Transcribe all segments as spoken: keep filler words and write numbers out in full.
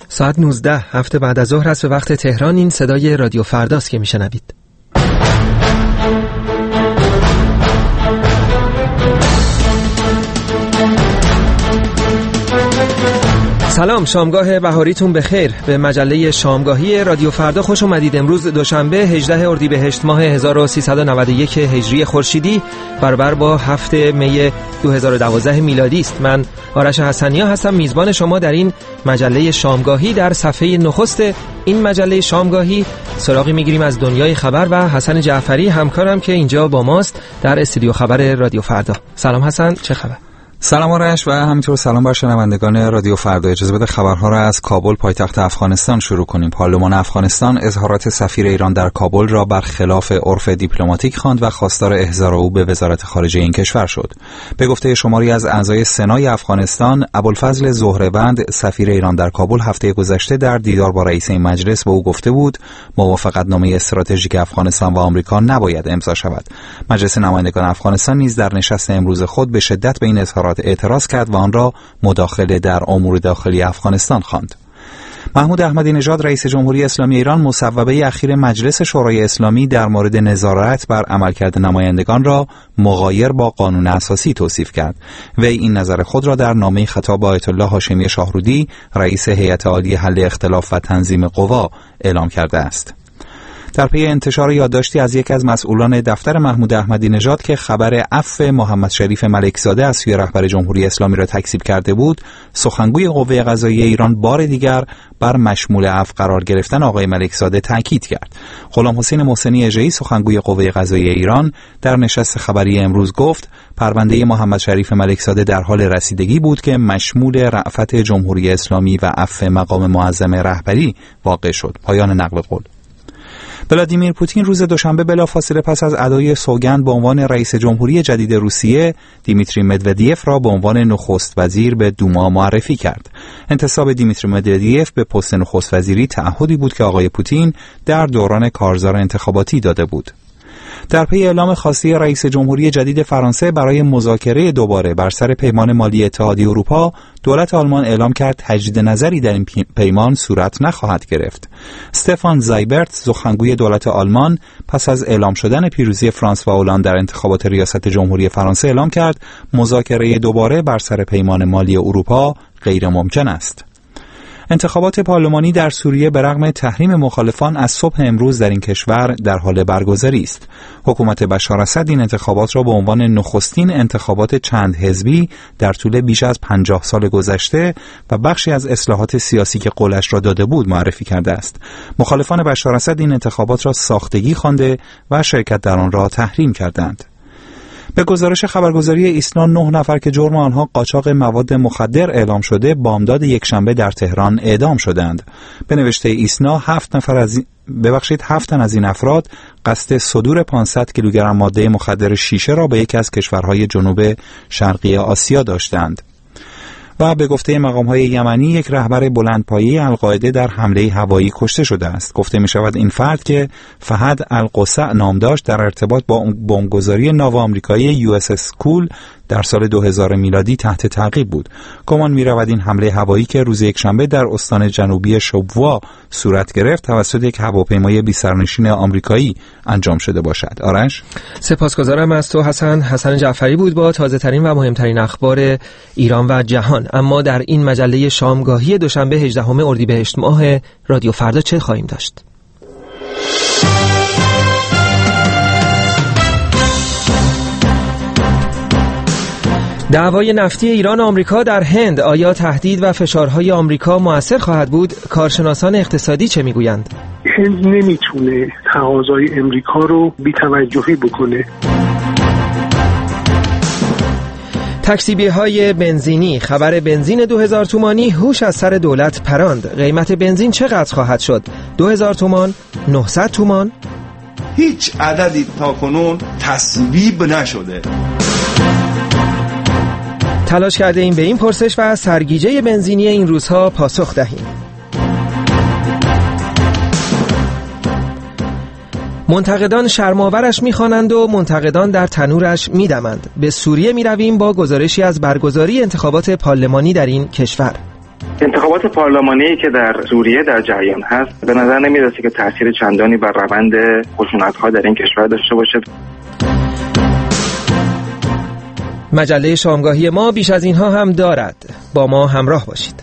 ساعت نوزده هفته بعد از ظهر است به وقت تهران. این صدای رادیو فرداست که میشنوید. سلام، شامگاه بهاریتون بخیر. به مجله شامگاهی رادیو فردا خوش اومدید. امروز دوشنبه هجدهم اردیبهشت ماه هزار و سیصد و نود و یک هجری خورشیدی برابر با هفتم می دو هزار و دوازده میلادی است. من آرش حسنیا هستم، میزبان شما در این مجله شامگاهی. در صفحه نخست این مجله شامگاهی سراغی میگیریم از دنیای خبر و حسن جعفری همکارم که اینجا با ماست در استودیو خبر رادیو فردا. سلام حسن، چه خبر؟ سلام آرش و همینطور سلام بر شنوندگان رادیو فردا. اجازه بده خبرها را از کابل پایتخت افغانستان شروع کنیم. پارلمان افغانستان اظهارات سفیر ایران در کابل را برخلاف عرف دیپلماتیک خواند و خواستار احضار او به وزارت خارجه این کشور شد. به گفته شماری از اعضای سنای افغانستان، ابوالفضل زهره‌بند سفیر ایران در کابل هفته گذشته در دیدار با رئیس این مجلس به او گفته بود موافقتنامه استراتژیک افغانستان و آمریکا نباید امضا شود. مجلس نمایندگان افغانستان نیز در نشست امروز خود به شدت به این اظهارات اعتراض کرد و آن را مداخله در امور داخلی افغانستان خواند. محمود احمدی نژاد رئیس جمهوری اسلامی ایران مصوبه اخیر مجلس شورای اسلامی در مورد نظارت بر عملکرد نمایندگان را مغایر با قانون اساسی توصیف کرد. وی این نظر خود را در نامه خطاب آیت الله هاشمی شاهرودی رئیس هیئت عالی حل اختلاف و تنظیم قوا اعلام کرده است. در پی انتشار یادداشتی از یک از مسئولان دفتر محمود احمدی نژاد که خبر عفو محمد شریف ملکزاده از سوی رهبر جمهوری اسلامی را تکذیب کرده بود، سخنگوی قوه قضاییه ایران بار دیگر بر مشمول عفو قرار گرفتن آقای ملکزاده تاکید کرد. غلام حسین محسنی اژه‌ای سخنگوی قوه قضاییه ایران در نشست خبری امروز گفت پرونده محمد شریف ملکزاده در حال رسیدگی بود که مشمول رأفت جمهوری اسلامی و عفو مقام معظم رهبری واقع شد. پایان نقل قول. ولادیمیر پوتین روز دوشنبه بلافاصله پس از ادای سوگند به عنوان رئیس جمهوری جدید روسیه، دیمیتری مدودیف را به عنوان نخست وزیر به دوما معرفی کرد. انتصاب دیمیتری مدودیف به پست نخست وزیری تعهدی بود که آقای پوتین در دوران کارزار انتخاباتی داده بود. در پی اعلام خواسته رئیس جمهوری جدید فرانسه برای مذاکره دوباره بر سر پیمان مالی اتحادیه اروپا، دولت آلمان اعلام کرد تجدید نظری در این پیمان صورت نخواهد گرفت. استفان زایبرت سخنگوی دولت آلمان پس از اعلام شدن پیروزی فرانس و هلند در انتخابات ریاست جمهوری فرانسه اعلام کرد مذاکره دوباره بر سر پیمان مالی اروپا غیر ممکن است. انتخابات پارلمانی در سوریه به رغم تحریم مخالفان از صبح امروز در این کشور در حال برگزاری است. حکومت بشار اسد این انتخابات را به عنوان نخستین انتخابات چند حزبی در طول بیش از پنجاه سال گذشته و بخشی از اصلاحات سیاسی که قولش را داده بود معرفی کرده است. مخالفان بشار اسد این انتخابات را ساختگی خوانده و شرکت در آن را تحریم کردند. به گزارش خبرگزاری ایسنا، نه نفر که جرم آنها قاچاق مواد مخدر اعلام شده بامداد یکشنبه در تهران اعدام شدند. به نوشته ایسنا، هفت نفر از این... ببخشید هفت تن از این افراد قصد صدور پانصد کیلوگرم ماده مخدر شیشه را به یکی از کشورهای جنوب شرقی آسیا داشتند. و به گفته مقام‌های یمنی یک رهبر بلندپایه القاعده در حمله هوایی کشته شده است. گفته می‌شود این فرد که فهد القصع نام داشت در ارتباط با بمبگذاری ناو آمریکایی یو اس اسکول در سال دو هزار میلادی تحت تعقیب بود. گمان می‌رود این حمله هوایی که روز یکشنبه در استان جنوبی شوبوا صورت گرفت توسط یک هواپیمای بی سرنشین آمریکایی انجام شده باشد. آرش، سپاسگزارم از تو حسن. حسن جعفری بود با تازه‌ترین و مهمترین اخبار ایران و جهان. اما در این مجله شامگاهی دوشنبه هجدهم اردیبهشت ماه رادیو فردا چه خواهیم داشت؟ دعوای نفتی ایران و آمریکا در هند، آیا تهدید و فشارهای آمریکا مؤثر خواهد بود؟ کارشناسان اقتصادی چه میگویند؟ هند نمیتونه تقاضای امریکا رو بی‌توجهی بکنه. تکسیبی‌های بنزینی، خبر بنزین دو هزار تومانی هوش از سر دولت پراند. قیمت بنزین چقدر خواهد شد؟ دو هزار تومان؟ نهصد تومان؟ هیچ عددی تاکنون تصویب نشده. تلاش کرده ایم به این پرسش و سرگیجه بنزینی این روزها پاسخ دهیم. منتقدان شرم‌آورش می‌خوانند و منتقدان در تنورش می‌دمند. به سوریه می‌رویم با گزارشی از برگزاری انتخابات پارلمانی در این کشور. انتخابات پارلمانی که در سوریه در جریان هست به نظر نمیرسه که تأثیر چندانی بر روند خشونت‌ها در این کشور داشته باشه. مجله شامگاهی ما بیش از اینها هم دارد. با ما همراه باشید.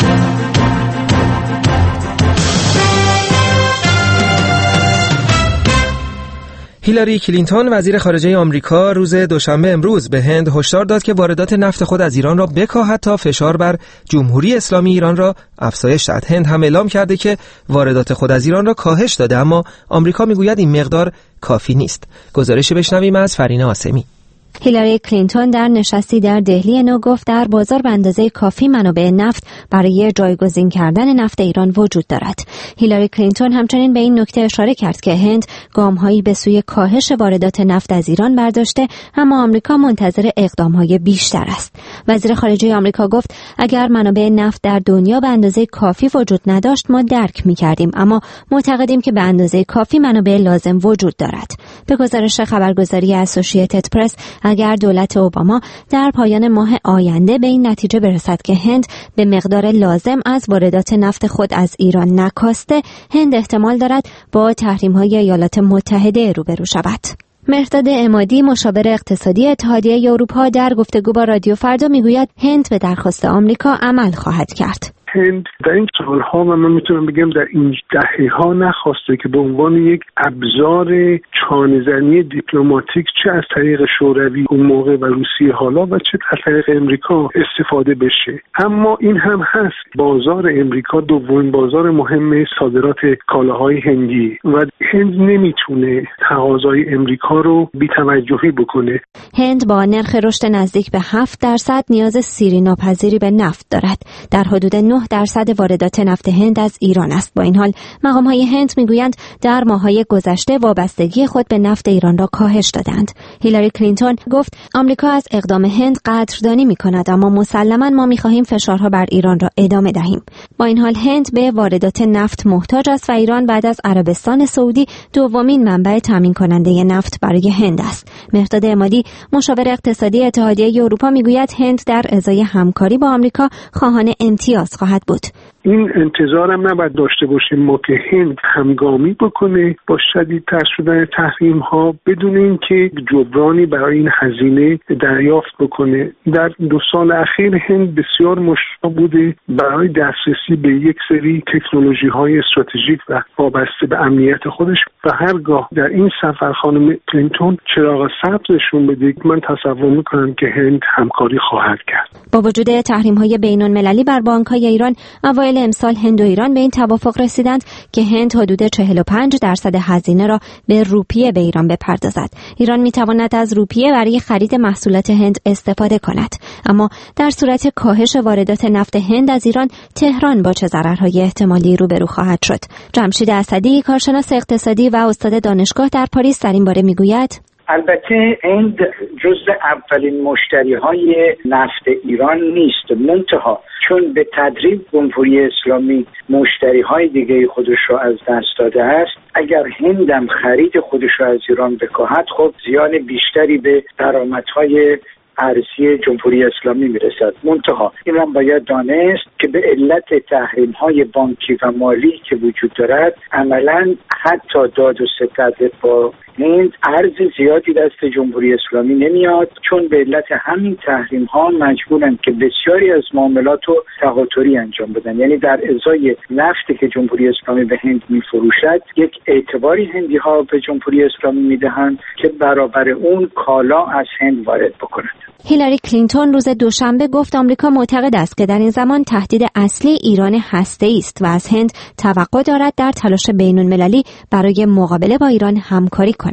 هیلاری کلینتون وزیر خارجه آمریکا روز دوشنبه امروز به هند هشدار داد که واردات نفت خود از ایران را بکاهد تا فشار بر جمهوری اسلامی ایران را افزایش دهد. هند هم اعلام کرده که واردات خود از ایران را کاهش داده، اما آمریکا میگوید این مقدار کافی نیست. گزارش بشنویم از فرینه آسمی. هیلاری کلینتون در نشستی در دهلی نو گفت در بازار به اندازه کافی منابع نفت برای جایگزین کردن نفت ایران وجود دارد. هیلاری کلینتون همچنین به این نکته اشاره کرد که هند گام‌هایی به سوی کاهش واردات نفت از ایران برداشته، اما آمریکا منتظر اقدام‌های بیشتر است. وزیر خارجه آمریکا گفت اگر منابع نفت در دنیا به اندازه کافی وجود نداشت ما درک می‌کردیم، اما معتقدیم که به اندازه کافی منابع لازم وجود دارد. به گزارش خبرگزاری اسوسییتد پرس، اگر دولت اوباما در پایان ماه آینده به این نتیجه برسد که هند به مقدار لازم از واردات نفت خود از ایران نکاسته، هند احتمال دارد با تحریم‌های ایالات متحده روبرو شود. مهرداد عمادی مشاور اقتصادی اتحادیه اروپا در گفتگو با رادیو فردا میگوید هند به درخواست آمریکا عمل خواهد کرد. هند در این سالها و من میتونم بگم در این دهه‌ها نخواسته که به عنوان یک ابزار چانه‌زنی دیپلماتیک چه از طریق شوروی اون موقع و روسیه حالا و چه از طریق امریکا استفاده بشه. اما این هم هست بازار امریکا دومین بازار مهم صادرات کالاهای هندی و هند نمیتونه تقاضای امریکا رو بی‌توجهی بکنه. هند با نرخ رشد نزدیک به هفت درصد نیاز سیری ناپذیری به نفت دارد. در حدود نه درصد واردات نفت هند از ایران است. با این حال مقام‌های هند میگویند در ماه‌های گذشته وابستگی خود به نفت ایران را کاهش دادند. هیلاری کلینتون گفت آمریکا از اقدام هند قدردانی می‌کند، اما مسلماً ما می‌خواهیم فشارها بر ایران را ادامه دهیم. با این حال هند به واردات نفت محتاج است و ایران بعد از عربستان سعودی دومین منبع تامین کننده نفت برای هند است. مهرداد عمادی مشاور اقتصادی اتحادیه اروپا میگوید هند در ازای همکاری با آمریکا خواهان امتیاز خواهد بود. این انتظارم نباید داشته باشیم ما که هند همگامی بکنه با شدیدتر شدن تحریم ها بدون اینکه جبرانی برای این هزینه دریافت بکنه. در دو سال اخیر هند بسیار مشتاق بوده برای دسترسی به یک سری تکنولوژی های استراتژیک و وابسته به امنیت خودش و هرگاه در این سفر خانم کلینتون چراغ سبزشون بده من تصور میکنم که هند همکاری خواهد کرد. با وجود تحریم های بین المللی بر بانک های ایران، اوایل امسال هند و ایران به این توافق رسیدند که هند حدود چهل و پنج درصد هزینه را به روپیه به ایران بپردازد. ایران میتواند از روپیه برای خرید محصولات هند استفاده کند، اما در صورت کاهش واردات نفت هند از ایران، تهران با چه ضررهای احتمالی روبرو خواهد شد؟ جمشید اسدی، کارشناس اقتصادی و استاد دانشگاه در پاریس، در این باره میگوید البته هند جزء اولین مشتری‌های نفت ایران نیست، منتها چون به تدریج جمهوری اسلامی مشتری‌های دیگه خودش رو از دست داده است، اگر هندم خرید خودش رو از ایران بکاهد خب زیان بیشتری به درآمدهای ارزی جمهوری اسلامی میرسد. منتها این هم باید دانست که به علت تحریم‌های بانکی و مالی که وجود دارد عملاً حتی داد و ستد با هند ارز زیادی دست جمهوری اسلامی نمیاد، چون به علت همین تحریم ها مجبورن که بسیاری از معاملات رو تقاطری انجام بدن. یعنی در ازای نفتی که جمهوری اسلامی به هند میفروشد یک اعتباری هندی ها به جمهوری اسلامی میدهند که برابر اون کالا از هند وارد بکنند. هیلاری کلینتون روز دوشنبه گفت آمریکا معتقد است که در این زمان تهدید اصلی ایران هسته‌ای است و از هند توقع دارد در تلاش بین‌المللی برای مقابله با ایران همکاری کند.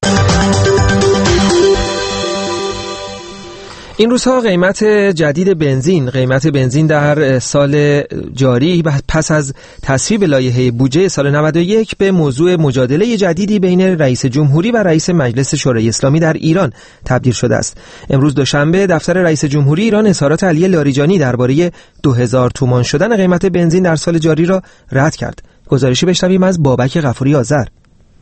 این روزها قیمت جدید بنزین قیمت بنزین در سال جاری پس از تصویب لایحه بودجه سال نود و یک به موضوع مجادله جدیدی بین رئیس جمهوری و رئیس مجلس شورای اسلامی در ایران تبدیل شده است. امروز دوشنبه دفتر رئیس جمهوری ایران اظهارات علی لاریجانی درباره دو هزار تومان شدن قیمت بنزین در سال جاری را رد کرد. گزارشی بشنویم از بابک غفوری آذر.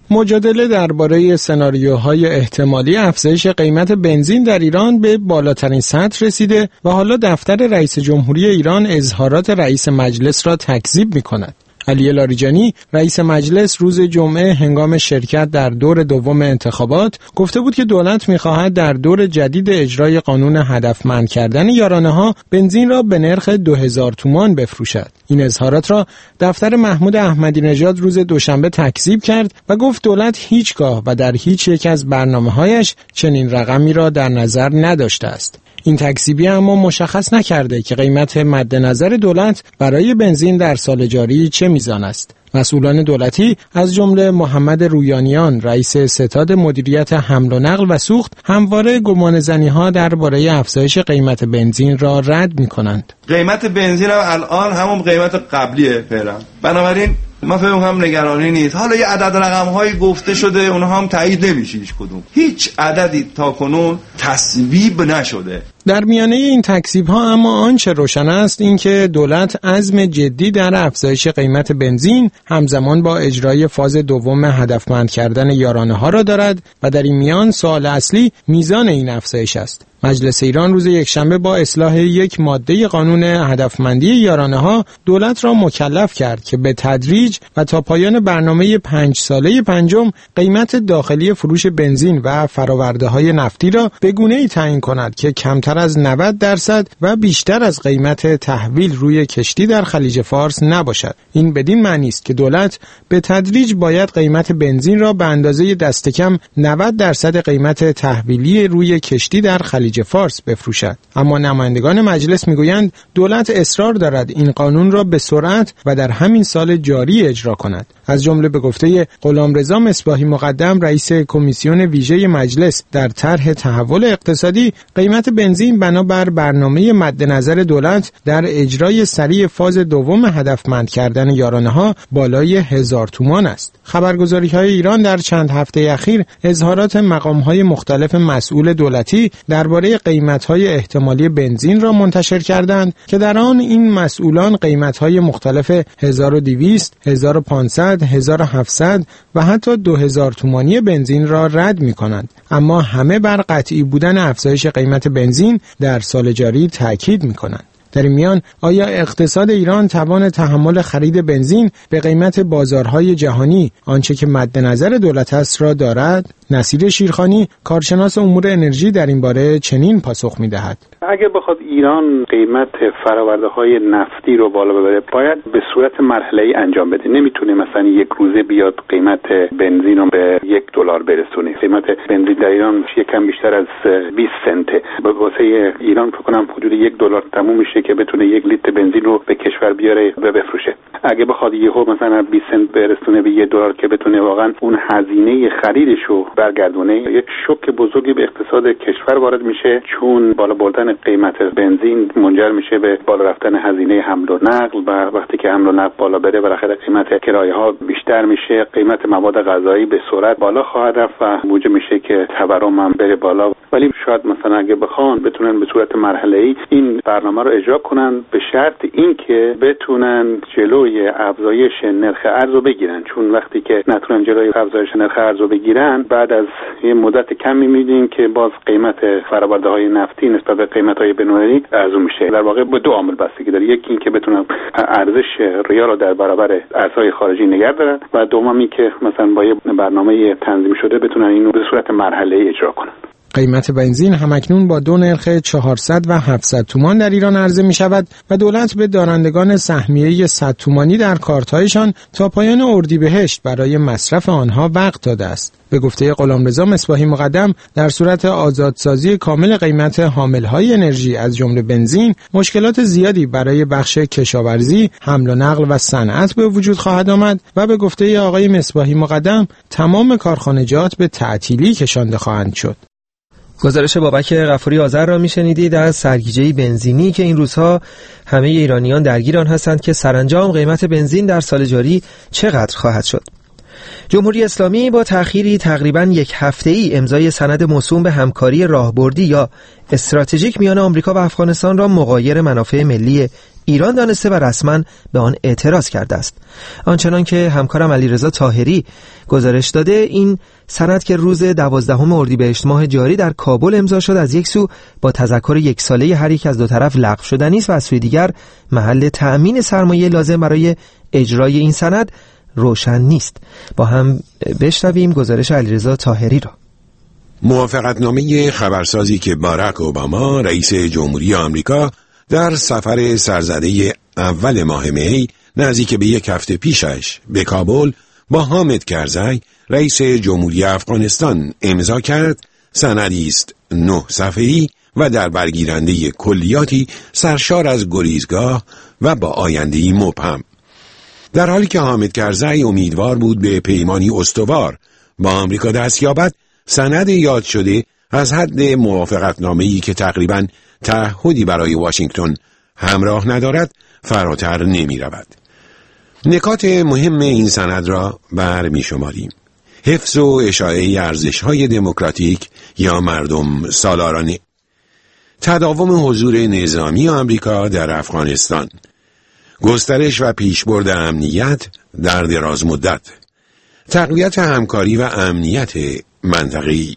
مجادله درباره سناریوهای احتمالی افزایش قیمت بنزین در ایران به بالاترین سطح رسیده و حالا دفتر رئیس جمهوری ایران اظهارات رئیس مجلس را تکذیب می‌کند. علی لاریجانی رئیس مجلس روز جمعه هنگام شرکت در دور دوم انتخابات گفته بود که دولت می‌خواهد در دور جدید اجرای قانون هدفمند کردن یارانه‌ها بنزین را به نرخ دو هزار تومان بفروشد. این اظهارات را دفتر محمود احمدی نژاد روز دوشنبه تکذیب کرد و گفت دولت هیچگاه و در هیچ یک از برنامه‌هایش چنین رقمی را در نظر نداشته است. این تکذیبی اما مشخص نکرده که قیمت مد نظر دولت برای بنزین در سال جاری چه میزان است. مسئولان دولتی از جمله محمد رویانیان رئیس ستاد مدیریت حمل و نقل و سوخت همواره گمانه‌زنی‌ها درباره افزایش قیمت بنزین را رد می‌کنند. قیمت بنزین هم الان همون قیمت قبلیه فعلا. بنابراین ما فکر می‌کنم نگرانی نیست. حالا یه عدد رقم‌هایی گفته شده، اونها هم تایید نمیشه هیچ کدوم. هیچ عددی تاکنون تصویب نشده. در میانه این تکذیب‌ها اما آنچه روشن است این که دولت عزم جدی در افزایش قیمت بنزین همزمان با اجرای فاز دوم هدفمند کردن یارانه‌ها را دارد و در این میان سوال اصلی میزان این افزایش است. مجلس ایران روز یکشنبه با اصلاح یک ماده قانون هدفمندی یارانه‌ها دولت را مکلف کرد که به تدریج و تا پایان برنامه پنج ساله پنجم قیمت داخلی فروش بنزین و فرآورده‌های نفتی را به گونه‌ای تعیین کند که کمتر از نود درصد و بیشتر از قیمت تحویل روی کشتی در خلیج فارس نباشد. این بدین معنی است که دولت به تدریج باید قیمت بنزین را به اندازه دست کم نود درصد قیمت تحویلی روی کشتی در خلیج فارس بفروشد. اما نمایندگان مجلس میگویند دولت اصرار دارد این قانون را به سرعت و در همین سال جاری اجرا کند. از جمله به گفته غلامرضا مصباحی مقدم رئیس کمیسیون ویژه مجلس در طرح تحول اقتصادی، قیمت بنزین بنابر برنامه مد نظر دولت در اجرای سریع فاز دوم هدفمند کردن یارانه‌ها بالای هزار تومان است. خبرگزاری‌های ایران در چند هفته اخیر اظهارات مقام‌های مختلف مسئول دولتی درباره قیمت‌های احتمالی بنزین را منتشر کردند که در آن این مسئولان قیمت‌های مختلف هزار و دویست، هزار و پانصد، هزار و هفتصد و حتی دو هزار تومانی بنزین را رد می‌کنند، اما همه بر قطعی بودن افزایش قیمت بنزین در سال جاری تاکید می‌کنند. در این میان آیا اقتصاد ایران توان تحمل خرید بنزین به قیمت بازارهای جهانی آنچه که مد نظر دولت است را دارد؟ نصیر شیرخانی کارشناس امور انرژی در این باره چنین پاسخ می‌دهد: اگر بخواد ایران قیمت فرآورده‌های نفتی رو بالا ببره باید به صورت مرحله‌ای انجام بده. نمیتونه مثلا یک روزه بیاد قیمت بنزین رو به یک دلار برسونه. قیمت بنزین در ایران یکم بیشتر از بیست سنته. واسه ایران فکر کنم حدود یک دلار تموم میشه که بتونه یک لیتر بنزین رو به کشور بیاره و بفروشه. اگه بخواد یهو مثلا بیست سنت برسونه به یک دلار که بتونه واقعا اون هزینه خریدش رو برگردونه، یک شوک بزرگی به اقتصاد کشور وارد میشه، چون بالا بردن قیمت بنزین منجر میشه به بالا رفتن هزینه حمل و نقل و وقتی که حمل و نقل بالا بره بالاخره قیمت کرایه ها بیشتر میشه، قیمت مواد غذایی به سرعت بالا خواهد رفت و موجب میشه که تورم هم بره بالا. ولی شاید مثلا اگه بخوان بتونن به صورت مرحله‌ای این برنامه رو اجرا کنن به شرط اینکه بتونن جلوی افزایش نرخ ارز رو بگیرن، چون وقتی که نتونن جلوی افزایش نرخ ارز رو بگیرن بعد از یه مدت کمی می‌بینیم که باز قیمت فرآورده‌های نفتی نسبت به قیمت‌های بین‌المللی ارزون میشه. در واقع به دو عامل بستگی داره، یکی این که بتونن ارزش ریال رو در برابر ارزهای خارجی نگه دارن و دوم این که مثلا با یه برنامه تنظیم شده بتونن اینو به صورت مرحله‌ای اجرا کنن. قیمت بنزین همکنون با دو نرخ چهارصد و هفتصد تومان در ایران عرضه می شود و دولت به دارندگان سهمیه صد تومانی در کارت‌هایشان تا پایان اردیبهشت برای مصرف آنها وقت داده است. به گفته غلامرضا مصباحی مقدم، در صورت آزادسازی کامل قیمت حامل‌های انرژی از جمله بنزین، مشکلات زیادی برای بخش کشاورزی، حمل و نقل و صنعت به وجود خواهد آمد و به گفته آقای مصباحی مقدم، تمام کارخانجات به تعطیلی کشانده خواهند شد. گزارش بابک غفوری آذر را میشنیدید از سرگیجه بنزینی که این روزها همه ایرانیان درگیر آن هستند که سرانجام قیمت بنزین در سال جاری چقدر خواهد شد. جمهوری اسلامی با تأخیری تقریباً یک هفته‌ای امضای سند موسوم به همکاری راهبردی یا استراتژیک میان آمریکا و افغانستان را مغایر منافع ملی ایران دانسته و رسما به آن اعتراض کرده است. آنچنان که همکارم علیرضا طاهری گزارش داده، این سند که روز دوازدهم اردیبهشت ماه جاری در کابل امضا شد، از یک سو با تذکر یک ساله هر یک از دو طرف لغو شدنی است و از سوی دیگر محل تأمین سرمایه لازم برای اجرای این سند روشن نیست. با هم بشنویم گزارش علیرضا طاهری را. موافقتنامه خبرسازی که باراک اوباما رئیس جمهوری آمریکا در سفر سرزده اول ماه می نزدیک به یک هفته پیشش به کابل با حامد کرزی رئیس جمهوری افغانستان امضا کرد، سندی است نه صفحه‌ای و در برگیرنده کلیاتی سرشار از گریزگاه و با آینده‌ای مبهم. در حالی که حامد کرزی امیدوار بود به پیمانی استوار با آمریکا دست یابد، سند یاد شده از حد موافقتنامه‌ای که تقریباً تعهدی برای واشنگتن همراه ندارد فراتر نمی رود. نکات مهم این سند را برمی شماریم. حفظ و اشاعه ارزش‌های دموکراتیک یا مردم سالارانه، تداوم حضور نظامی آمریکا در افغانستان، گسترش و پیشبرد امنیت در دراز مدت، تقویت همکاری و امنیت منطقه‌ای،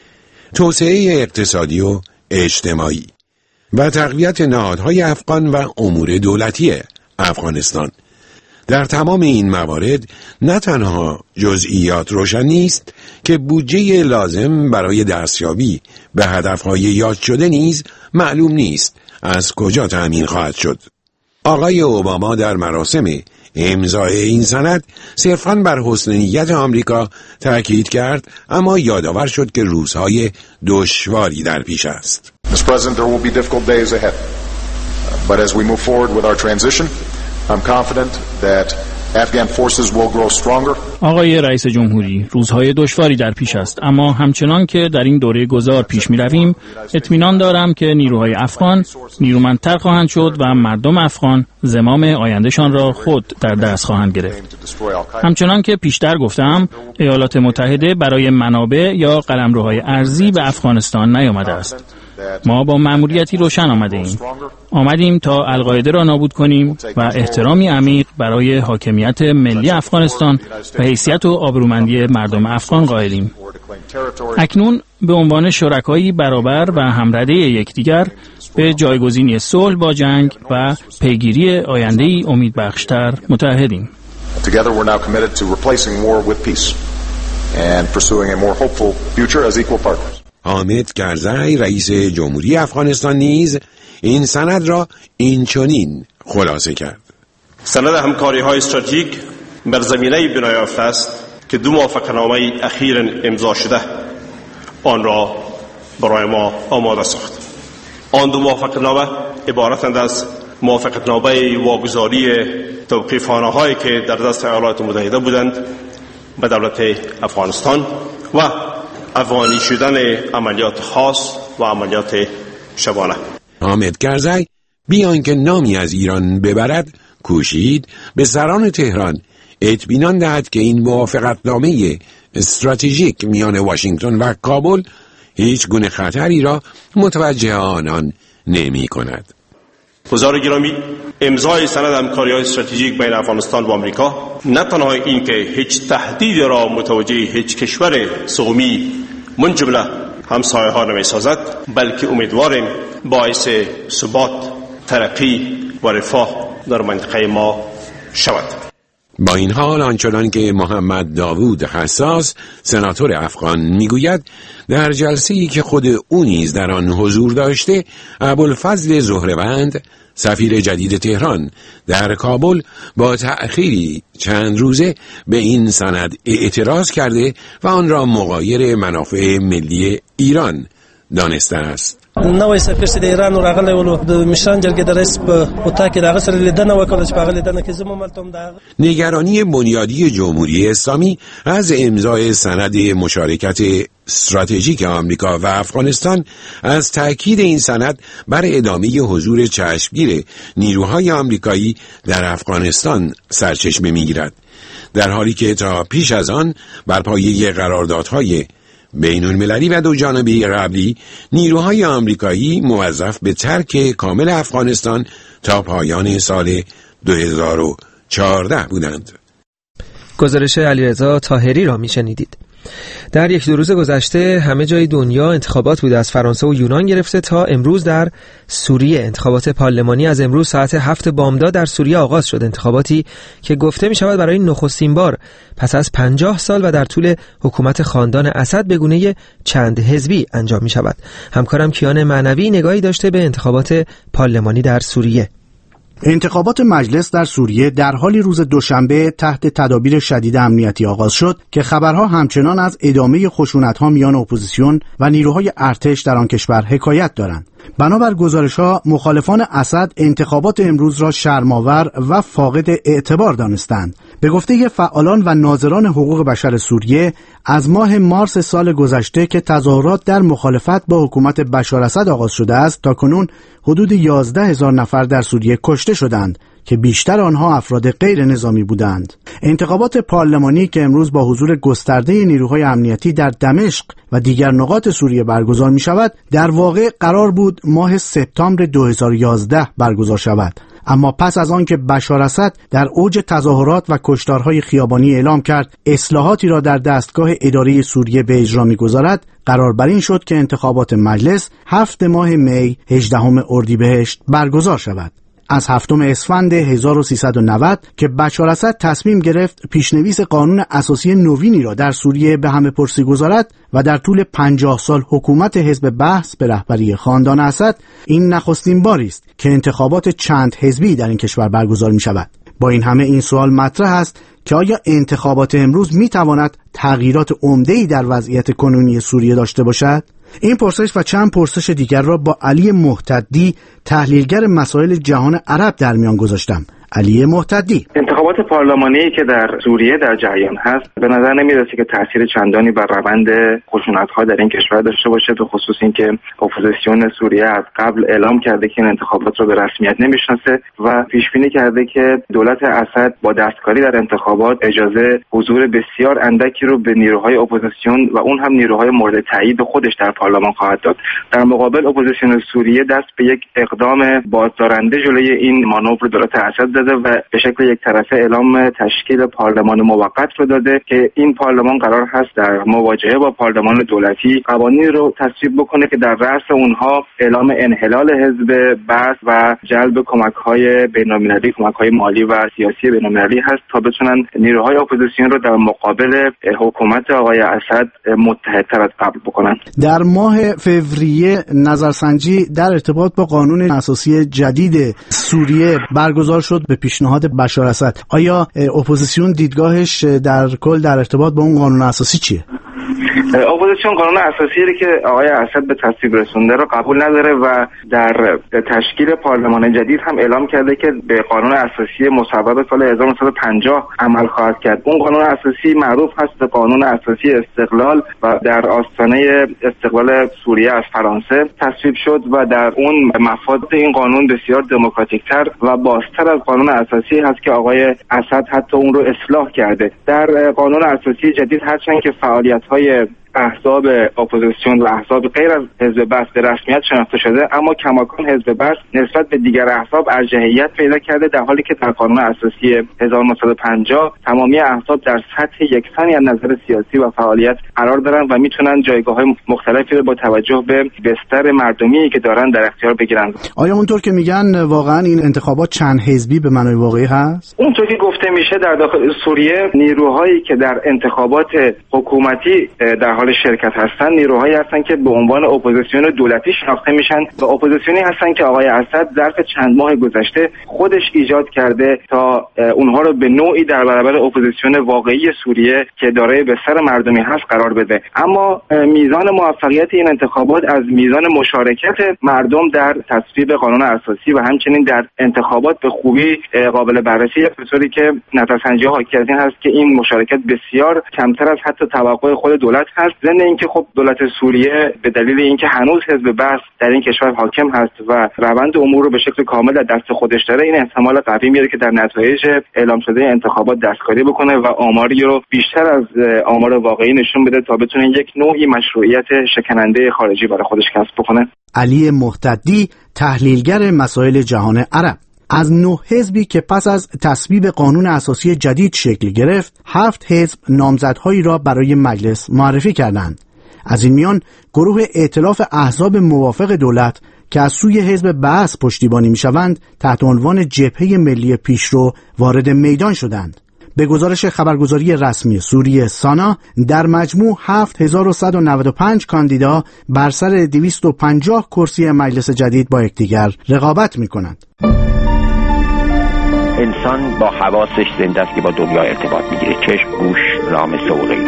توسعه اقتصادی و اجتماعی و تقویت نهادهای افغان و امور دولتی افغانستان. در تمام این موارد نه تنها جزئیات روشن نیست که بودجه لازم برای دستیابی به هدفهای یاد شده نیز معلوم نیست از کجا تأمین خواهد شد. آقای اوباما در مراسم امضای این سند صرفاً بر حسن نیت آمریکا تأکید کرد، اما یادآور شد که روزهای دشواری در پیش است. Mister President, there will be difficult days ahead. But as we move forward with our transition, I'm confident that Afghan forces will grow stronger. آقای رئیس جمهوری، روزهای دشواری در پیش است، اما همچنان که در این دوره گذار پیش می رویم، اطمینان دارم که نیروهای افغان نیرومندتر خواهند شد و مردم افغان زمام آیندهشان را خود در دست خواهند گرفت. همچنان که پیشتر گفتم، ایالات متحده برای منابع یا قلمروهای ارزی به افغانستان نیامده است. ما با مأموریتی روشن آمده ایم. آمدیم تا القاعده را نابود کنیم و احترامی عمیق برای حاکمیت ملی افغانستان و حیثیت و آبرومندی مردم افغان قائلیم. اکنون به عنوان شرکایی برابر و همرده یکدیگر به جایگزینی صلح با جنگ و پیگیری آینده‌ای امیدبخشتر متحدیم. Together we're now committed to replacing war with peace and pursuing a more hopeful future as equal partners. حامد کرزی رئیس جمهوری افغانستان نیز این سند را اینچنین خلاصه کرد. سند همکاری‌های استراتژیک بر زمینه بنا یافته است که دو موافقتنامه اخیراً امضا شده آن را برای ما آماده ساخت. آن دو موافقتنامه عبارتند از موافقتنامه واگذاری توقیف‌خانه‌هایی که در دست ایالات متحده بودند به دولت افغانستان و افغانی شدن عملیات خاص و عملیات شبانه. حامد کرزی بیان که نامی از ایران ببرد کوشید به سران تهران اطمینان دهد که این موافقتنامه استراتژیک میان واشنگتن و کابل هیچ گونه خطری را متوجه آنان نمی کند. حضار گرامی، امضای سند همکاری‌های استراتژیک بین افغانستان و آمریکا نه تنها این که هیچ تهدید را متوجه هیچ کشور سومی من جمله همسایه‌ها نمی‌سازد، بلکه امیدواریم باعث ثبات، ترقی و رفاه در منطقه ما شود. با این حال آنچنان که محمد داوود حساس سناتور افغان میگوید، در جلسه‌ای که خود او نیز در آن حضور داشته، ابوالفضل زهره‌وند سفیر جدید تهران در کابل با تأخیری چند روزه به این سند اعتراض کرده و آن را مغایر منافع ملی ایران دانسته است. نوې سفیر چې د ایران راغلی ولو د مشران جرګې د رئیس په اتاق کې د هغه سره لیدنه وکړه چې په هغه لیدنه کې زه مملته هم د نگرانی بنیادی جمهوری اسلامی از امضای سند مشارکت استراتژیک آمریکا و افغانستان از تأکید این سند بر ادامه حضور چشمگیر نیروهای آمریکایی در افغانستان سرچشمه می‌گیرد، در حالی که تا پیش از آن بر پایه قراردادهای بین المللی و دو جانبه قبلی نیروهای آمریکایی موظف به ترک کامل افغانستان تا پایان سال دو هزار و چهارده بودند. گزارش علیرضا طاهری را میشنیدید. در یک دو روز گذشته همه جای دنیا انتخابات بوده، از فرانسه و یونان گرفته تا امروز در سوریه. انتخابات پارلمانی از امروز ساعت هفت بامداد در سوریه آغاز شد، انتخاباتی که گفته می شود برای نخستین بار پس از پنجاه سال و در طول حکومت خاندان اسد به گونه چند حزبی انجام می شود. همکارم کیان معنوی نگاهی داشته به انتخابات پارلمانی در سوریه. انتخابات مجلس در سوریه در حالی روز دوشنبه تحت تدابیر شدید امنیتی آغاز شد که خبرها همچنان از ادامه خشونت‌ها میان اپوزیسیون و نیروهای ارتش در آن کشور حکایت دارند. بنابر گزارش‌ها مخالفان اسد انتخابات امروز را شرم‌آور و فاقد اعتبار دانستند. به گفته فعالان و ناظران حقوق بشر سوریه، از ماه مارس سال گذشته که تظاهرات در مخالفت با حکومت بشار اسد آغاز شده است تا کنون حدود یازده هزار نفر در سوریه کشته شدند که بیشتر آنها افراد غیر نظامی بودند. انتخابات پارلمانی که امروز با حضور گسترده نیروهای امنیتی در دمشق و دیگر نقاط سوریه برگزار می شود، در واقع قرار بود ماه سپتامبر دو هزار و یازده برگزار شود. اما پس از آن که بشار اسد در اوج تظاهرات و کشتارهای خیابانی اعلام کرد اصلاحاتی را در دستگاه اداره سوریه به اجرا می‌گذارد، قرار بر این شد که انتخابات مجلس هفت ماه می هجدهم اردیبهشت برگزار شود. از هفتم اسفند هزار و سیصد و نود که بشار اسد تصمیم گرفت پیشنویس قانون اساسی نوینی را در سوریه به همه پرسی گذارد و در طول پنجاه سال حکومت حزب بعث به رهبری خاندان اسد، این نخستین باری است که انتخابات چند حزبی در این کشور برگزار می شود. با این همه این سوال مطرح است که آیا انتخابات امروز می تواند تغییرات عمده‌ای در وضعیت کنونی سوریه داشته باشد؟ این پرسش و چند پرسش دیگر را با علی محتدی، تحلیلگر مسائل جهان عرب، در میان گذاشتم. علی محتدی: انتخابات پارلمانی که در سوریه در جریان هست به نظر نمیرسه که تاثیر چندانی بر روند خشونت‌ها در این کشور داشته باشه، به خصوص اینکه اپوزیسیون سوریه از قبل اعلام کرده که این انتخابات رو به رسمیت نمیشناسه و پیش بینی کرده که دولت اسد با دستکاری در انتخابات اجازه حضور بسیار اندکی رو به نیروهای اپوزیسیون و اون هم نیروهای مورد تایید خودش در پارلمان خواهد داد. در مقابل اپوزیسیون سوریه دست به یک اقدام بازدارنده جلوی این مانور دولت اسد و به شکل یک طرفه اعلام تشکیل پارلمان موقت رو داده که این پارلمان قرار هست در مواجهه با پارلمان دولتی قوانینی رو تصویب بکنه که در رأس اونها اعلام انحلال حزب بعث و جلب کمک‌های بین‌المللی، کمک‌های مالی و سیاسی بین‌المللی هست تا بتونن نیروهای اپوزیسیون رو در مقابل حکومت آقای اسد متحدتر از قبل بکنن. در ماه فوریه نظرسنجی در ارتباط با قانون اساسی جدید سوریه برگزار شد به پیشنهاد بشار اسد. آیا اپوزیسیون دیدگاهش در کل در ارتباط با اون قانون اساسی چیه؟ اپوزیسیون قانون اساسی رو که آقای اسد به تصویب رسونده رو قبول نداره و در تشکیل پارلمان جدید هم اعلام کرده که به قانون اساسی مصوب سال هزار و نهصد و پنجاه عمل خواهد کرد. اون قانون اساسی معروف هست به قانون اساسی استقلال و در آستانه استقلال سوریه از فرانسه تصویب شد و در اون مفاد این قانون بسیار دموکراتیک‌تر و بازتر از قانون اساسی هست که آقای اسد حتی اون رو اصلاح کرده. در قانون اساسی جدید هرچند که فعالیت‌های احزاب اپوزیسیون و احزاب غیر از حزب بعث به رسمیت شناخته شده، اما کماکان حزب بعث نسبت به دیگر احزاب ارجحیت پیدا کرده، در حالی که در قانون اساسی هزار و نهصد و پنجاه تمامی احزاب در سطح یکسانی از نظر سیاسی و فعالیت قرار دارن و میتونن جایگاه‌های مختلفی رو با توجه به بستر مردمی که دارن در اختیار بگیرن. آیا اونطور که میگن واقعا این انتخابات چند حزبی به معنای واقعی هست؟ اونطور که گفته میشه در داخل سوریه نیروهایی که در انتخابات حکومتی در حال شرکت هستن نیروهایی هستن که به عنوان اپوزیسیون دولتی شناخته میشن و اپوزیسیونی هستن که آقای اسد ظرف چند ماه گذشته خودش ایجاد کرده تا اونها رو به نوعی در برابر اپوزیسیون واقعی سوریه که دارای بستر مردمی هست قرار بده. اما میزان موفقیت این انتخابات از میزان مشارکت مردم در تصویب قانون اساسی و همچنین در انتخابات به خوبی قابل بررسی، به طوری که نظرسنجی ها حاکی از این هست که این مشارکت بسیار کمتر از حتی توقع خود دولت هست. ضمن اینکه خب دولت سوریه به دلیل اینکه هنوز حزب بعث در این کشور حاکم هست و روند امور رو به شکل کامل در دست خودش داره، این احتمال قوی میره که در نتایج اعلام شده انتخابات دستکاری بکنه و آماری رو بیشتر از آمار واقعی نشون بده تا بتونه یک نوعی مشروعیت شکننده خارجی برای خودش کسب بکنه. علی محتدی، تحلیلگر مسائل جهان عرب. از نه حزبی که پس از تصویب قانون اساسی جدید شکل گرفت، هفت حزب نامزدهایی را برای مجلس معرفی کردند. از این میان گروه ائتلاف احزاب موافق دولت که از سوی حزب بعث پشتیبانی می‌شوند، تحت عنوان جبهه ملی پیشرو وارد میدان شدند. به گزارش خبرگزاری رسمی سوریه سانا، در مجموع هفت هزار و صد و نود و پنج کاندیدا بر سر دویست و پنجاه کرسی مجلس جدید با یکدیگر رقابت می‌کنند. انسان با حواسش زنده است که با دنیا ارتباط می‌گیره، چشم، گوش، لامسه و غیره.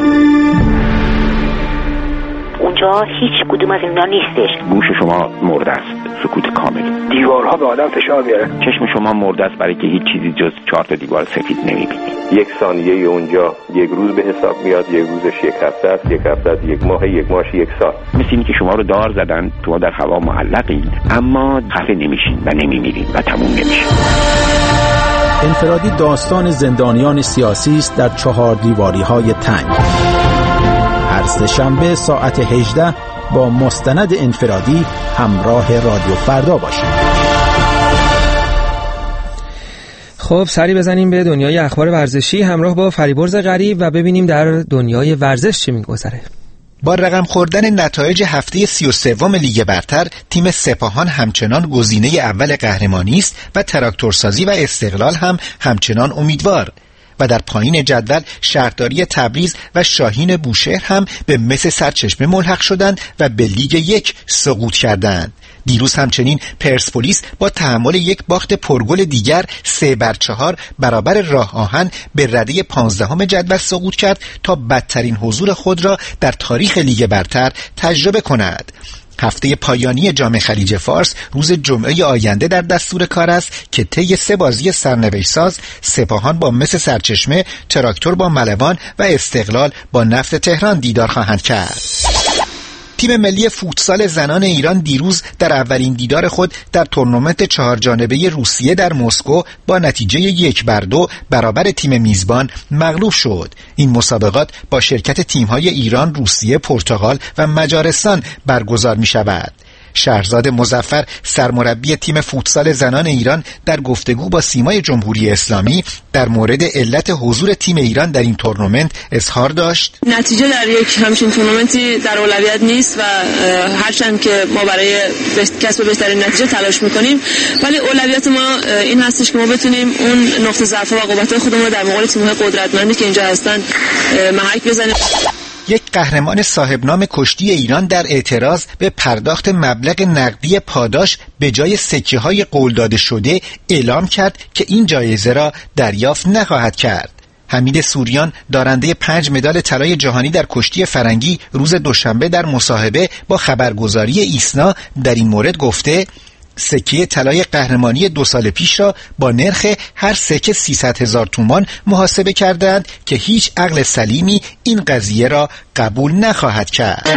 اونجا هیچ کدوم از اینا نیستش. گوش شما مرده است، سکوت کامل. دیوارها به آدم فشار میاره. چشم شما مرده است برای که هیچ چیزی جز چهار تا دیوار سفید نمی‌بینید. یک ثانیه اونجا یک روز به حساب میاد، یک روزش یک هفته است، یک هفته است یک ماه، یک ماهش یک سال. مثل اینکه شما رو دار زدن، شما در هوا معلقین اما خفه نمیشین و نمیمیرین و تموم نمیشین. انفرادی داستان زندانیان سیاسی است در چهار دیواری های تنگ. هر سه شنبه ساعت هجده با مستند انفرادی همراه رادیو فردا باشید. خب سری بزنیم به دنیای اخبار ورزشی همراه با فریبرز غریب و ببینیم در دنیای ورزش چی می‌گذره. با رقم خوردن نتایج هفته سی و سوم لیگ برتر، تیم سپاهان همچنان گزینه اول قهرمانی است و تراکتورسازی و استقلال هم همچنان امیدوار. و در پایین جدول شهرداری تبریز و شاهین بوشهر هم به مس سرچشمه ملحق شدند و به لیگ یک سقوط کردند. دیروز همچنین پرسپولیس با تحمل یک باخت پرگل دیگر سه بر چهار برابر راه آهن به رده پانزدهم جدول سقوط کرد تا بدترین حضور خود را در تاریخ لیگ برتر تجربه کند. هفته پایانی جام خلیج فارس روز جمعه آینده در دستور کار است که طی سه بازی سرنوشت ساز سپاهان با مس سرچشمه، تراکتور با ملوان و استقلال با نفت تهران دیدار خواهند کرد. تیم ملی فوتسال زنان ایران دیروز در اولین دیدار خود در تورنمنت چهار جانبه روسیه در مسکو با نتیجه یک بر دو برابر تیم میزبان مغلوب شد. این مسابقات با شرکت تیم‌های ایران، روسیه، پرتغال و مجارستان برگزار می‌شود. شهرزاد مظفر سرمربی تیم فوتسال زنان ایران در گفتگو با سیمای جمهوری اسلامی در مورد علت حضور تیم ایران در این تورنمنت اظهار داشت: نتیجه در یک همچین تورنمنتی در اولویت نیست و هرچند که ما برای کسب بهترین نتیجه تلاش میکنیم، ولی اولویت ما این هستش که ما بتونیم اون نقطه ضعف و قوت خودمون رو در مقابل تیم‌های قدرتمندی که اینجا هستن محک بزنیم. یک قهرمان صاحب نام کشتی ایران در اعتراض به پرداخت مبلغ نقدی پاداش به جای سکه های قول داده شده اعلام کرد که این جایزه را دریافت نخواهد کرد. حمید سوریان دارنده پنج مدال طلای جهانی در کشتی فرنگی روز دوشنبه در مصاحبه با خبرگزاری ایسنا در این مورد گفته: سکه طلای قهرمانی دو سال پیش را با نرخ هر سکه سیصد هزار تومان محاسبه کردند که هیچ عقل سلیمی این قضیه را قبول نخواهد کرد.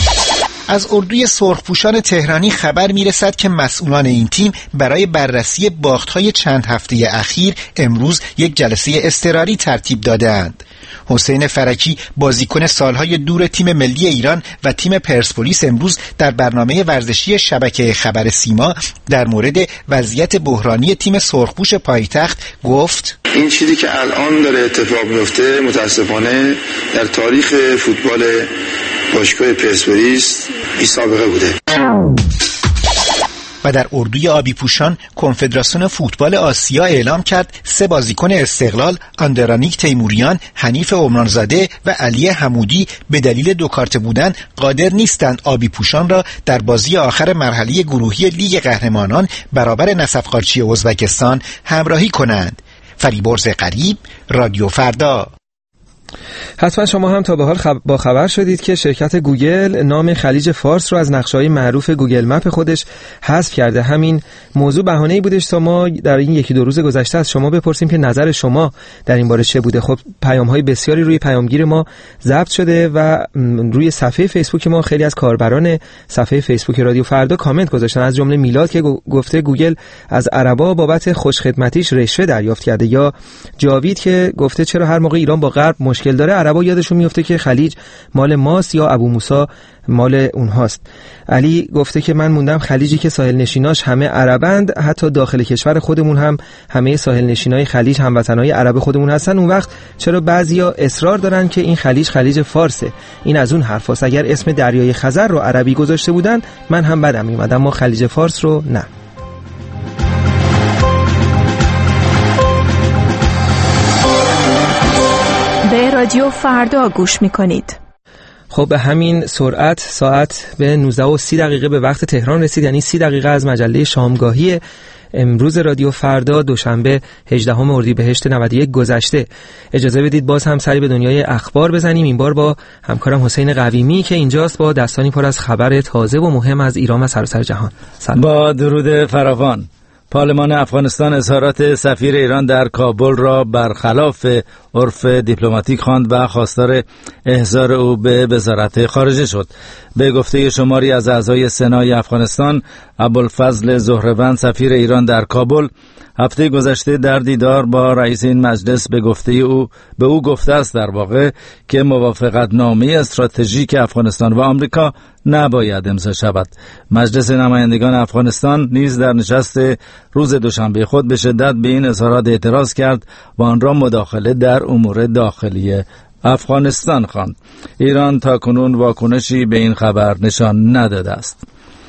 از اردوی سرخپوشان تهرانی خبر میرسد که مسئولان این تیم برای بررسی باخت‌های چند هفته اخیر امروز یک جلسه اضطراری ترتیب دادند. حسین فرکی بازیکن سالهای دور تیم ملی ایران و تیم پرسپولیس امروز در برنامه ورزشی شبکه خبر سیما در مورد وضعیت بحرانی تیم سرخپوش پایتخت گفت: این چیزی که الان داره اتفاق میفته متاسفانه در تاریخ فوتبال باشگاه پرسپولیس بی سابقه بوده. و در اردوی آبی پوشان کنفدراسیون فوتبال آسیا اعلام کرد سه بازیکن استقلال، اندرانیک تیموریان، حنیف عمرانزاده و علی حمودی به دلیل دو کارت بودن قادر نیستند آبی پوشان را در بازی آخر مرحله گروهی لیگ قهرمانان برابر نسفقارچی ازبکستان همراهی کنند. فریبرز غریب، رادیو فردا. حتما شما هم تا به حال خب... با خبر شدید که شرکت گوگل نام خلیج فارس رو از نقشه‌های معروف گوگل مپ خودش حذف کرده. همین موضوع بهانه‌ای بودش تا ما در این یکی دو روز گذشته از شما بپرسیم که نظر شما در این باره چه بوده. خب پیام‌های بسیاری روی پیامگیر ما ضبط شده و روی صفحه فیسبوک ما خیلی از کاربران صفحه فیسبوک رادیو فردا کامنت گذاشتن، از جمله میلاد که گفته گوگل از عربا بابت خوشخدمتیش رشوه دریافت کرده، یا جاوید که گفته چرا هر موقع ایران با غرب مشکل داره، عربا یادشون میفته که خلیج مال ماست یا ابو موسی مال اونهاست. علی گفته که من موندم خلیجی که ساحل نشیناش همه عربند، حتی داخل کشور خودمون هم همه ساحل نشینای خلیج هموطنای عرب خودمون هستن. اون وقت چرا بعضیا اصرار دارن که این خلیج خلیج فارسه؟ این از اون حرفاست. اگر اسم دریای خزر رو عربی گذاشته بودن من هم بدم میومد، اما خلیج فارس رو نه. به رادیو فردا گوش میکنید. خب به همین سرعت ساعت به نوزده و سی دقیقه به وقت تهران رسید، یعنی سی دقیقه از مجله شامگاهی امروز رادیو فردا دوشنبه هجدهم اردیبهشت نود و یک گذشته. اجازه بدید باز هم سری به دنیای اخبار بزنیم، این بار با همکارم حسین قویمی که اینجاست با دستانی پر از خبر تازه و مهم از ایران و سراسر جهان. سلام. با درود فراوان. پارلمان افغانستان اظهارات سفیر ایران در کابل را برخلاف عرف دیپلماتیک خواند و خواستار احضار او به وزارت خارجه شد. به گفته شماری از اعضای سنای افغانستان، ابوالفضل زهروند سفیر ایران در کابل هفته گذشته در دیدار با رئیس این مجلس به گفته او به او گفته است در واقع که موافقتنامه استراتژیک افغانستان و آمریکا نباید امضا شود. مجلس نمایندگان افغانستان نیز در نشست روز دوشنبه خود به شدت به این اظهارات اعتراض کرد و آن را مداخله در امور داخلی افغانستان خواند. ایران تاکنون واکنشی به این خبر نشان نداده است.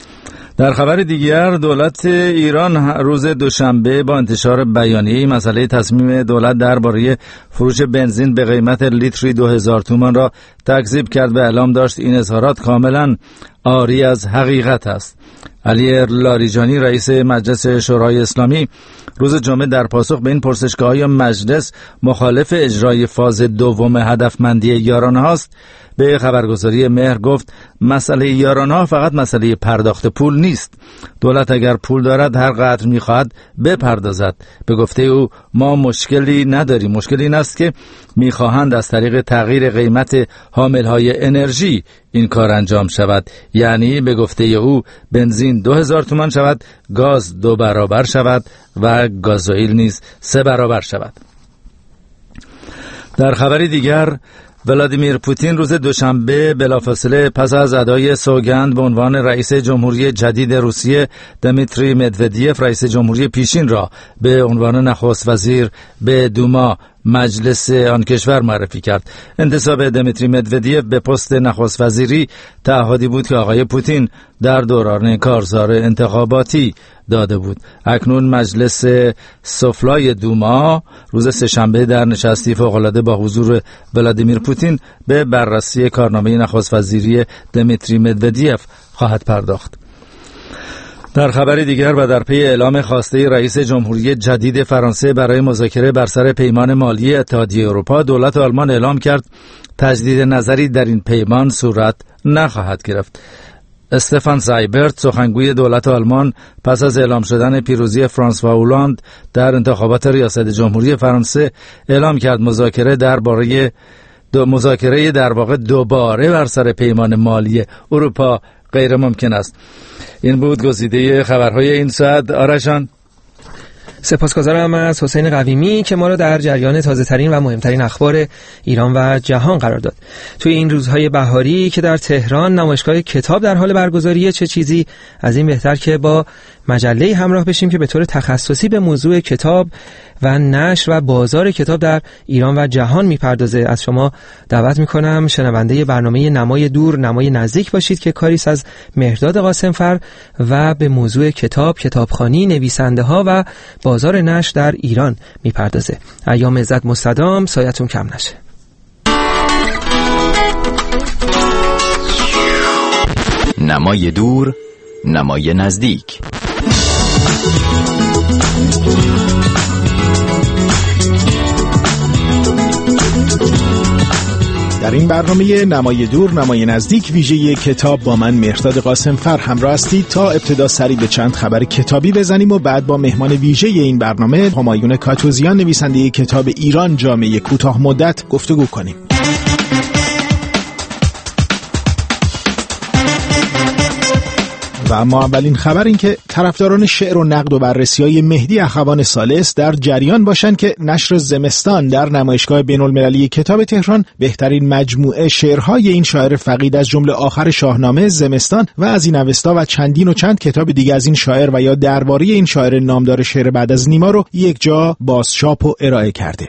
در خبر دیگر، دولت ایران روز دوشنبه با انتشار بیانیه مسئله تصمیم دولت درباره فروش بنزین به قیمت لیتری دو هزار تومان را تکذیب کرد و اعلام داشت این اظهارات کاملا عاری از حقیقت است. علی لاریجانی رئیس مجلس شورای اسلامی روز جمعه در پاسخ به این پرسشگاه‌های مجلس مخالف اجرای فاز دوم هدفمندی یارانه هاست به خبرگزاری مهر گفت مسئله یارانه فقط مسئله پرداخت پول نیست. دولت اگر پول دارد هر قدر میخواهد بپردازد. به گفته او ما مشکلی نداریم، مشکلی این است که میخواهند از طریق تغییر قیمت حاملهای انرژی این کار انجام شود، یعنی به گفته او بنزین دو هزار تومان شود، گاز دو برابر شود و گازوئیل نیز سه برابر شود. در خبری دیگر، ولادیمیر پوتین روز دوشنبه بلافاصله پس از ادای سوگند به عنوان رئیس جمهوری جدید روسیه دمیتری مدودیف رئیس جمهوری پیشین را به عنوان نخست وزیر به دوما مجلس آن کشور معرفی کرد. انتصاب دمیتری مدودیف به پست نخست وزیری تعهدی بود که آقای پوتین در دوران کارزار انتخاباتی داده بود. اکنون مجلس سفلای دوما روز سه‌شنبه در نشستی فوق‌العاده با حضور ولادیمیر پوتین به بررسی کارنامه نخست وزیری دمیتری مدودیف خواهد پرداخت. در خبر دیگر و در پی اعلام خواسته رئیس جمهوری جدید فرانسه برای مذاکره بر سر پیمان مالی اتحادیه اروپا، دولت آلمان اعلام کرد تجدید نظری در این پیمان صورت نخواهد گرفت. استفان زایبرت سخنگوی دولت آلمان پس از اعلام شدن پیروزی فرانسوا هولاند در انتخابات ریاست جمهوری فرانسه اعلام کرد مذاکره درباره دو مذاکره در واقع دوباره بر سر پیمان مالی اروپا غیر ممکن است. این بود گزیده خبرهای این ساعت. آرشان، سپاسگزارم از حسین قویمی که ما را در جریان تازه ترین و مهمترین اخبار ایران و جهان قرار داد. توی این روزهای بهاری که در تهران نمایشگاه کتاب در حال برگزاریه، چه چیزی از این بهتر که با مجله همراه بشیم که به طور تخصصی به موضوع کتاب و نشر و بازار کتاب در ایران و جهان میپردازه. از شما دعوت میکنم شنونده برنامه نمای دور نمای نزدیک باشید که کاریست از مهرداد قاسمفر و به موضوع کتاب، کتابخوانی، نویسنده ها و بازار نشر در ایران میپردازه. ایام عزت مستدام، سایتون کم نشه. نمای دور نمای نزدیک. در این برنامه نمای دور نمای نزدیک ویژه کتاب با من مهرداد قاسمفر همراه هستید تا ابتدا سری به چند خبر کتابی بزنیم و بعد با مهمان ویژه این برنامه همایون کاتوزیان نویسنده کتاب ایران جامعه کوتاه مدت گفتگو کنیم. و اما اولین خبر این که طرفداران شعر و نقد و بررسی‌های مهدی اخوان ثالث در جریان باشند که نشر زمستان در نمایشگاه بین‌المللی کتاب تهران بهترین مجموعه شعرهای این شاعر فقید از جمله آخر شاهنامه، زمستان و از این اوستا و چندین و چند کتاب دیگه از این شاعر و یا درباره این شاعر نامدار شعر بعد از نیما رو یک جا بازچاپ و ارائه کرده.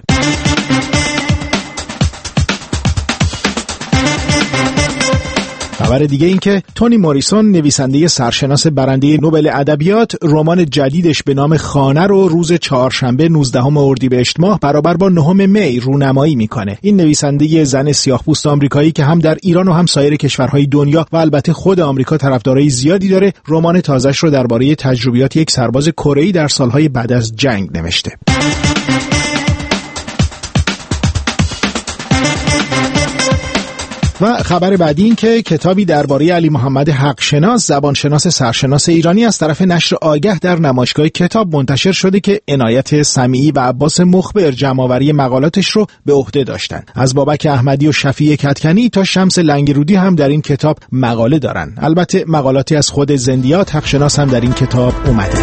خبر دیگه این که تونی موریسون نویسنده سرشناس برنده نوبل ادبیات رمان جدیدش به نام خانه رو روز چهارشنبه نوزدهم اردیبهشت ماه برابر با نهم می رونمایی میکنه. این نویسنده زن سیاه‌پوست آمریکایی که هم در ایران و هم سایر کشورهای دنیا و البته خود آمریکا طرفدارای زیادی داره، رمان تازه‌اش رو درباره تجربیات یک سرباز کره‌ای در سالهای بعد از جنگ نوشته. و خبر بعدی این که کتابی درباره علی محمد حقشناس، زبانشناس سرشناس ایرانی از طرف نشر آگه در نمایشگاه کتاب منتشر شده که عنایت سمیعی و عباس مخبر جمع‌آوری مقالاتش رو به عهده داشتن. از بابک احمدی و شفیع کدکنی تا شمس لنگرودی هم در این کتاب مقاله دارن. البته مقالاتی از خود زندیات حقشناس هم در این کتاب اومده.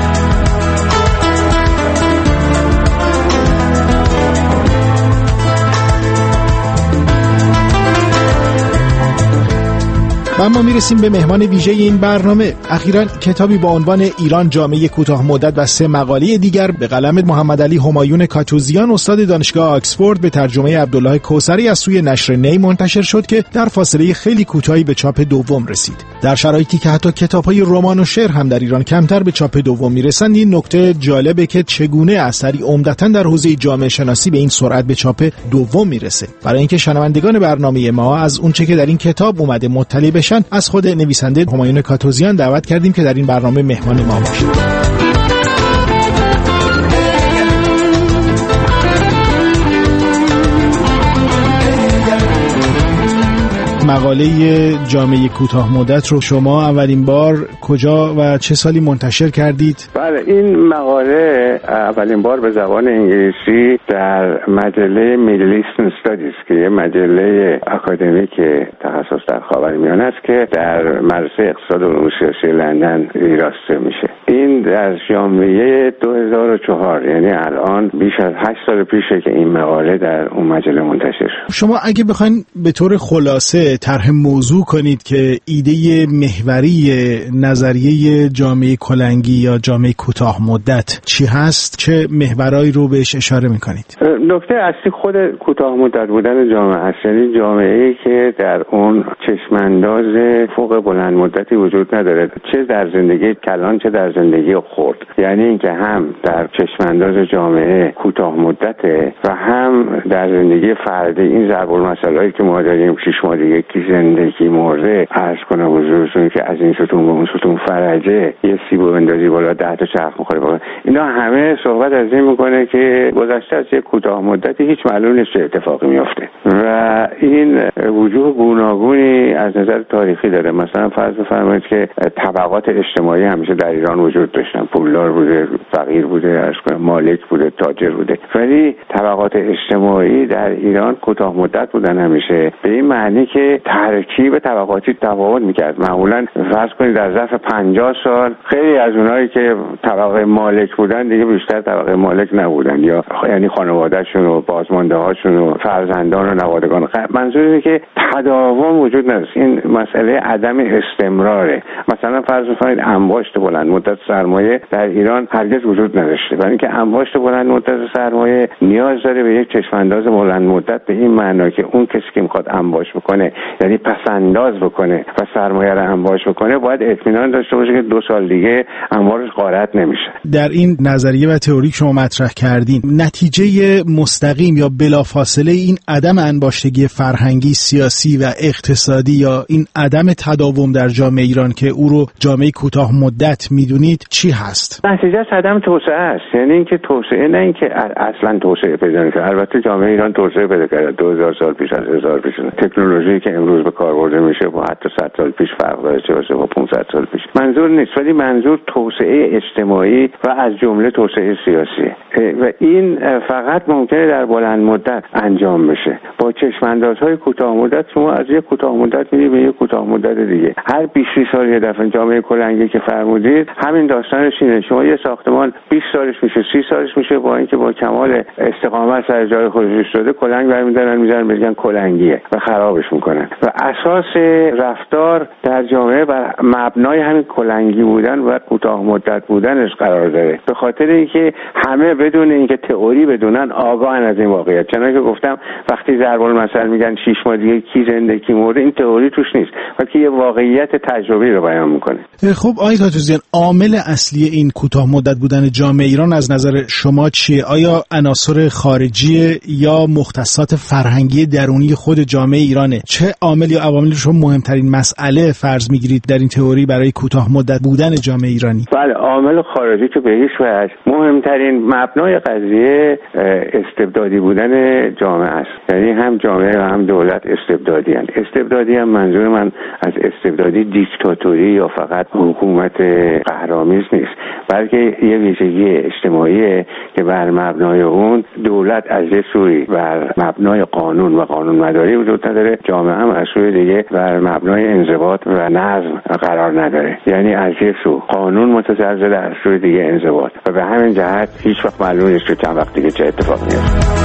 و اما میرسیم به مهمان ویژه این برنامه. اخیراً کتابی با عنوان ایران جامعه کوتاه مدت و سه مقاله دیگر به قلم محمد علی همایون کاتوزیان استاد دانشگاه آکسفورد به ترجمه عبدالله کوثری از سوی نشر نی منتشر شد که در فاصله خیلی کوتاهی به چاپ دوم رسید. در شرایطی که حتی کتاب‌های رمان و شعر هم در ایران کمتر به چاپ دوم میرسند، این نکته جالبه که چگونه اثری عمدتاً در حوزه جامعه شناسی به این سرعت به چاپ دوم میرسه. برای اینکه شنوندگان برنامه ما از اونچه که در این کتاب اومده مطلع بشن، از خود نویسنده همایون کاتوزیان دعوت کردیم که در این برنامه مهمان ما باشد. مقاله جامعه کوتاه مدت رو شما اولین بار کجا و چه سالی منتشر کردید؟ بله، این مقاله اولین بار به زبان انگلیسی در مجله میدل ایسترن استادیز که یه مجله اکادمیک تخصص در خاورمیانه است که در مدرسه اقتصاد و علوم سیاسی لندن ویراسته میشه. این در ژانویه دو هزار و چهار، یعنی الان بیش از هشت سال پیشه که این مقاله در اون مجله منتشر شد. شما اگه بخواید به طور خلاصه طرح موضوع کنید که ایده محوری نظریه جامعه کلنگی یا جامعه کوتاه مدت چی هست، چه محورایی رو بهش اشاره میکنید؟ نکته اصلی خود کوتاه مدت بودن جامعه است، یعنی جامعه‌ای که در اون چشمانداز فوق بلند مدتی وجود نداره، چه در زندگی کلان چه در زندگی خرد. یعنی اینکه هم در چشمانداز جامعه کوتاه مدته و هم در زندگی فردی این ضرب المثل‌هایی که ما داریم، شش ماه دیگه کی زندگی مرده، عرض کنم حضورتون که از این ستون به اون ستون فرجه، یه سیبو بندازی بالا ده تا چرخ می‌خوره بالا. اینا همه صحبت از این میکنه که گذشته از یک کوتاه مدتی هیچ معلوم نیست چه اتفاقی میفته و این وجوه گوناگونی از نظر تاریخی داره. مثلا فرض بفرمایید که طبقات اجتماعی همیشه در ایران وجود داشتن، پولدار بوده، فقیر بوده، عرض کنم مالک بوده، تاجر بوده، ولی طبقات اجتماعی در ایران کوتاه مدت بودن همیشه، به این معنی که ترکیب طبقاتی تفاوت میکرد. معمولا فرض کنید در ظرف پنجاه سال خیلی از اونایی که طبقه مالک بودن دیگه بیشتر طبقه مالک نبودن، یا یعنی خانواده‌شون و بازمانده‌هاشون و فرزندان و نوادگان. منظور اینه که تداوم وجود نداشت. این مسئله عدم استمراره. مثلا فرض کنید انباشت بلند مدت سرمایه در ایران هرگز وجود نداشته، برای اینکه انباشت بلند مدت سرمایه نیاز داره به یک چشمانداز بلند مدت، به این معنا که اون کسی که میخواد انباش بکنه، یعنی پسنداز بکنه و سرمایه رو انباش بکنه، باید اطمینان داشته باشه که دو سال دیگه انبارش غارت نمیشه. در این نظریه و تئوری شما مطرح کردین، نتیجه مستقیم یا بلافاصله این عدم انباشتگی فرهنگی، سیاسی و اقتصادی یا این عدم تداوم در جامعه ایران که او رو جامعه کوتاه مدت میدونید چی هست؟ نتیجه عدم توسعه است. یعنی اینکه توسعه، نه اینکه اصلا توسعه پیدا نکنه. البته جامعه ایران توسعه پیدا کرده دو هزار سال پیش از هزار پیش. تکنولوژی که که امروز به کار برده میشه با حتی صد سال پیش فرق داره، چه باشه با پانصد سال پیش. منظور نیست، ولی منظور توسعه اجتماعی و از جمله توسعه سیاسی و این فقط ممکنه در بلند مدت انجام بشه. با چشم‌اندازهای کوتاه مدت شما از یک کوتاه مدت میری به یک کوتاه مدت دیگه. هر بیست سال یه دفعه جامعه کلنگی که فرمودید همین داستانش اینه، شما یه ساختمان بیست سالش میشه، سی سالش میشه، با اینکه با کمال استقامت سر جای خودش ایستاده کلنگ برمی‌دارن میذارن میگن کلنگیه و خرابش میکنن و اساس رفتار در جامعه بر مبنای همین کلنگی بودن و کوتاه مدت بودنش قرار داره، به خاطر اینکه همه بدون اینکه تئوری بدونن آگاهن از این واقعیت. چنانکه گفتم وقتی ضرب المثل میگن شش ماه دیگه کی زنده کی مرده، این تئوری توش نیست بلکه یه واقعیت تجربی رو بیان میکنه. خب آقای کاتوزیان، عامل اصلی این کوتاه مدت بودن جامعه ایران از نظر شما چیه؟ آیا عناصر خارجی یا مختصات فرهنگی درونی خود جامعه ایرانه؟ چه عامل یا عوامل شما مهمترین مسئله فرض میگیرید در این تئوری برای کوتاه مدت بودن جامعه ایرانی؟ بله، عامل خارجی که به هیچ وجه مهمترین مبنای قضیه استبدادی بودن جامعه است. یعنی هم جامعه و هم دولت استبدادی هستند. استبدادی هم منظور من از استبدادی دیکتاتوری یا فقط حکومت قهرآمیز نیست، بلکه یه ویژگی اجتماعیه که بر مبنای اون دولت از یه سوی بر مبنای قانون و قانون مداری وجود نداره، جامعه هم از سوی دیگه بر مبنای انضباط و نظم قرار نداره. یعنی از یه سو قانون متزلزل، از سوی دیگه انضباط، و به همین جهت هیچ وقت معلوم نیست که چند وقت دیگه چه اتفاقی میفته.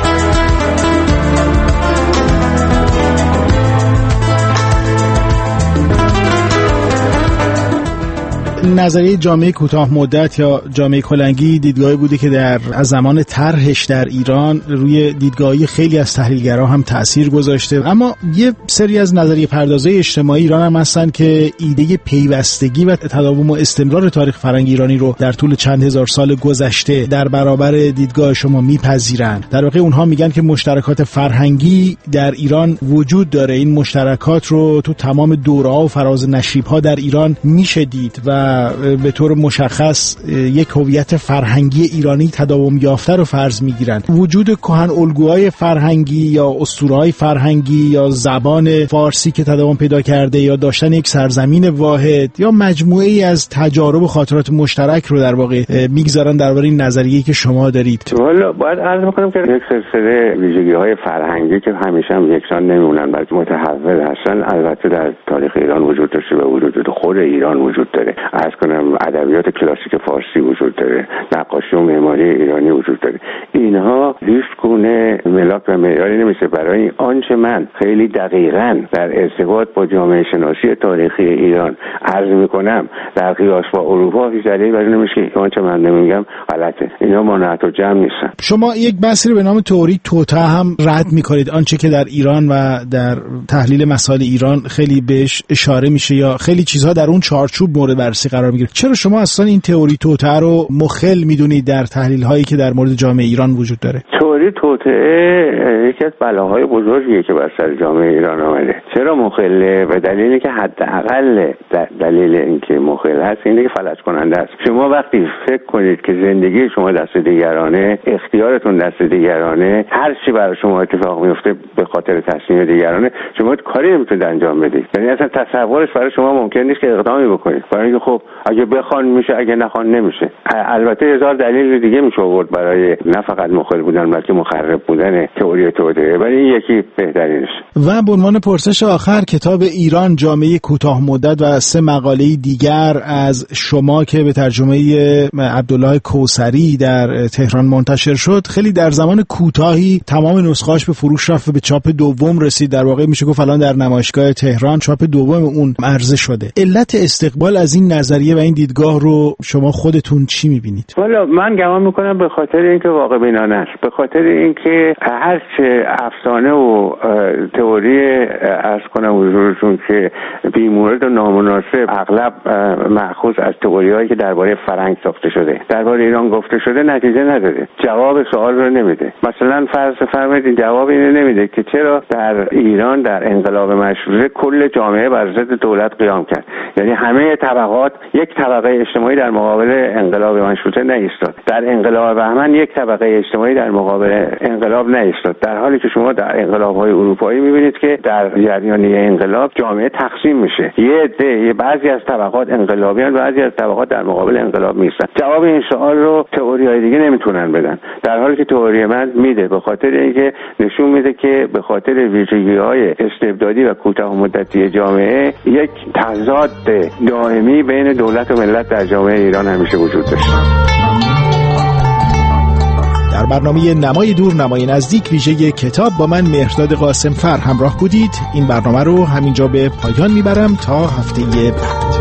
نظریه جامعه کوتاه مدت یا جامعه کلنگی دیدگاهی بوده که در از زمان طرحش در ایران روی دیدگاهی خیلی از تحلیلگرا هم تأثیر گذاشته، اما یه سری از نظریه پردازای اجتماعی ایران هم هستن که ایده پیوستگی و تداوم و استمرار تاریخ فرهنگی ایرانی رو در طول چند هزار سال گذشته در برابر دیدگاه شما میپذیرن. در واقع اونها میگن که مشترکات فرهنگی در ایران وجود داره، این مشترکات رو تو تمام دوره‌ها و فراز نشیب‌ها در ایران میشه دید و به طور مشخص یک هویت فرهنگی ایرانی تداوم یافته رو فرض میگیرن. وجود کهن الگوهای فرهنگی یا اسطوره‌های فرهنگی یا زبان فارسی که تداوم پیدا کرده یا داشتن یک سرزمین واحد یا مجموعه‌ای از تجارب و خاطرات مشترک رو در واقع میگذارن درباره این نظریه‌ای که شما دارید. والا باید عرض بکنم که یک سلسله ویژگی‌های فرهنگی که همیشه هم یکسان نمیمونن بلکه متحول هستن البته در تاریخ ایران وجود داشته و وجود خود ایران وجود داره. عرض کنم ادبیات کلاسیک فارسی وجود داره، نقاشی و معماری ایرانی وجود داره. اینها هیچ گونه ملاک و معیاری نمیشه برای آنچه من خیلی دقیقاً در ارتباط با جامعه شناسی تاریخی ایران عرض میکنم در قیاس با اروپا هیچ دلیلی برای نمیشه که آنچه من نمیگم غلطه. اینا مانعت و جمع نیستن. شما یک بحثی رو به نام تئوری توطئه هم رد میکنید، آنچه که در ایران و در تحلیل مسائل ایران خیلی بهش اشاره میشه یا خیلی چیزها در اون چارچوب مورد بررسی قرار میگیره. چرا شما اصلا این تئوری توطئه رو مخل میدونید در تحلیل هایی که در مورد جامعه ایران وجود داره؟ تئوری توطئه یکی از بلاهای بزرگیه که بر سر جامعه ایران آمده. چرا مخله؟ به دلیلی که حداقل دلیل اینکه مخل هست اینه که فلج کننده است. شما وقتی فکر کنید که زندگی شما دست دیگرانه، اختیارتون دست دیگرانه، هر چی برای شما اتفاق میفته به خاطر تصمیم دیگرانه، شما کاری نمیتونید انجام بدید. یعنی اصلا تصورش برای شما ممکن نیست که اقدامی بکنید، برای اینکه خب اگه بخوان میشه، اگه نخوان نمیشه. البته هزار دلیل دیگه میشه آورد برای نه فقط مخل بودن بلکه مخرب بودن تئوری توطئه، ولی این یکی بهترینش. و به عنوان پرسش آخر، کتاب ایران جامعه کوتاه مدت و سه مقاله دیگر از شما که به ترجمه عبدالله کوثری در تهران منتشر شد خیلی در زمان کوتاهی تمام نسخه‌اش به فروش رفت و به چاپ دوم رسید. در واقع میشه گفت الان در نمایشگاه تهران چاپ دوم اون عرضه شده. علت استقبال از این نظریه و این دیدگاه رو شما خودتون چی میبینید؟ والا من گمان میکنم به خاطر اینکه واقع بینانه است، به خاطر اینکه هر چه افسانه و تئوری عرض کنم حضورتون که بی‌مورد و نامناسب اغلب مأخوذ از تئوریایی که درباره فرهنگ ساخته شده درباره ایران گفته شده نتیجه نداره، جواب سوال رو نمیده. مثلا فرض فرمایید جواب اینو نمیده که چرا در ایران در انقلاب مشروطه کل جامعه بر ضد دولت قیام کرد، یعنی همه طبقات یک طبقه اجتماعی در مقابل انقلاب مشروطه نایستاد، در انقلاب بهمن یک طبقه اجتماعی در مقابل انقلاب نایستاد، در حالی حالی که شما در انقلاب‌های اروپایی می‌بینید که در جریان انقلاب جامعه تقسیم میشه، یه عده یه بعضی از طبقات انقلابیان، بعضی از طبقات در مقابل انقلاب میستن. جواب این سوال رو تئوری‌های دیگه نمیتونن بدن، در حالی که تئوری من میده، به خاطر اینکه نشون میده که به خاطر ویژگی‌های استبدادی و کوتاه مدتی جامعه یک تضاد دائمی بین دولت و ملت در جامعه ایران همیشه وجود داشته. در برنامه نمای دور نمای نزدیک ویژه کتاب با من مهرداد قاسم فر همراه بودید. این برنامه رو همینجا به پایان میبرم تا هفته بعد.